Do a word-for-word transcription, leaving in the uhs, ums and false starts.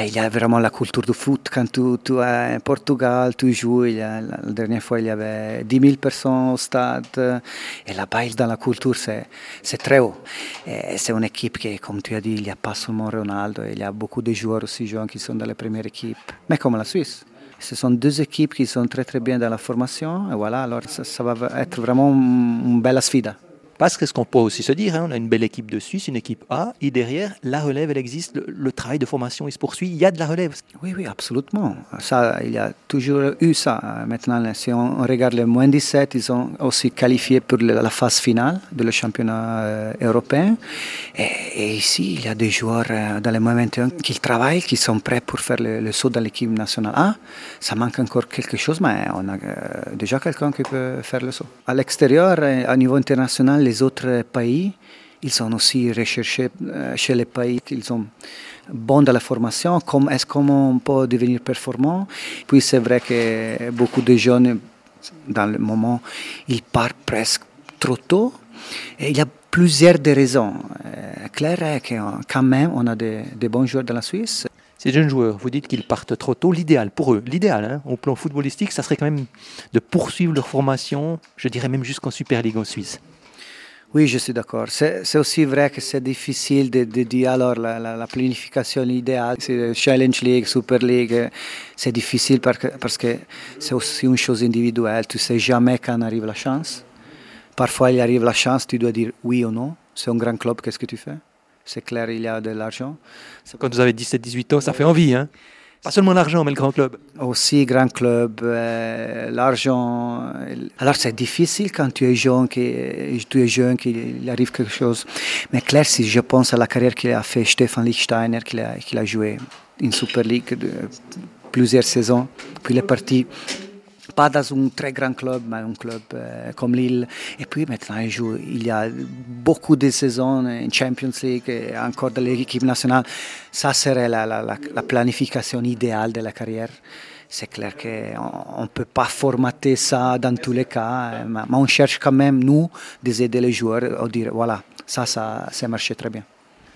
Et il y a vraiment la culture du foot. Quand tu, tu es en Portugal, tu joues. Il y a, la, la dernière fois, il y avait dix mille personnes au stade. Et là-bas, dans la culture, c'est, c'est très haut. Et c'est une équipe qui, comme tu as dit, il n'y a pas seulement Ronaldo. Il y a beaucoup de joueurs aussi jeunes qui sont dans les premières équipes. Mais comme la Suisse. Ce sont deux équipes qui sont très très bien dans la formation. Et voilà, alors ça, ça va être vraiment une belle sfida. Parce que ce qu'on peut aussi se dire, hein, on a une belle équipe de Suisse, une équipe A, et derrière, la relève, elle existe, le, le travail de formation, il se poursuit, il y a de la relève. Oui, oui, absolument. Ça, il y a toujours eu ça. Maintenant, si on regarde les moins dix-sept, ils sont aussi qualifiés pour la phase finale de le championnat euh, européen. Et, et ici, il y a des joueurs euh, dans les moins vingt et un qui travaillent, qui sont prêts pour faire le, le saut dans l'équipe nationale A. Ça manque encore quelque chose, mais on a euh, déjà quelqu'un qui peut faire le saut. À l'extérieur, à niveau international, les autres pays, ils sont aussi recherchés chez les pays qu'ils sont bons dans la formation, comme est-ce qu'on peut devenir performant. Puis c'est vrai que beaucoup de jeunes, dans le moment, ils partent presque trop tôt. Et il y a plusieurs des raisons. Claire est que quand même, on a des, des bons joueurs dans la Suisse. Ces jeunes joueurs, vous dites qu'ils partent trop tôt. L'idéal pour eux, l'idéal hein, au plan footballistique, ça serait quand même de poursuivre leur formation, je dirais même jusqu'en Super League en Suisse. Oui, je suis d'accord. C'est, c'est aussi vrai que c'est difficile de, de dire alors la, la, la planification idéale, c'est Challenge League, Super League, c'est difficile parce que, parce que c'est aussi une chose individuelle. Tu ne sais jamais quand arrive la chance. Parfois, il arrive la chance, tu dois dire oui ou non. C'est un grand club, qu'est-ce que tu fais? C'est clair, il y a de l'argent. Quand vous avez dix-sept dix-huit ans, ça fait envie, hein? Pas seulement l'argent, mais le grand club. Aussi, grand club, euh, l'argent. Alors, c'est difficile quand tu es jeune, que, tu es jeune, qu'il arrive quelque chose. Mais clair, si je pense à la carrière qu'il a fait Stefan Lichtsteiner, qu'il a, qu'il a joué en Super League de plusieurs saisons, puis il est parti. Pas dans un très grand club, mais un club euh, comme Lille. Et puis maintenant, il joue. Il y a beaucoup de saisons en Champions League et encore dans l'équipe nationale. Ça serait la, la, la, la planification idéale de la carrière. C'est clair qu'on ne peut pas formater ça dans tous les cas, mais on cherche quand même, nous, d'aider les joueurs à dire, voilà, ça, ça, ça marche très bien.